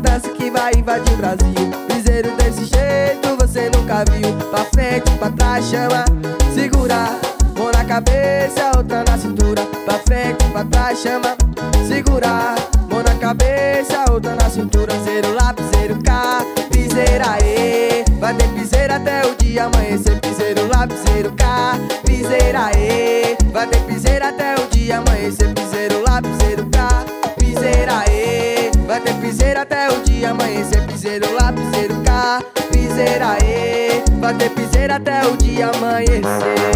dança que vai invadir o Brasil. Piseiro desse jeito você nunca viu. Pra frente, pra trás, chama, segura. Mão na cabeça, outra na cintura. Pra frente, pra trás, chama, segura. Mão na cabeça, outra na cintura. Zero lá, piseiro cá, piseira aê. Vai ter piseira até o dia amanhecer. Piseiro lá, piseiro cá, piseira aê. Vai ter piseira até o dia amanhecer. Piseiro lá, piseiro cá, piseira aê. Vai ter piseira até o dia amanhecer. Piseiro lá, piseiro cá, piseira aê. Vai ter piseira até o dia amanhecer.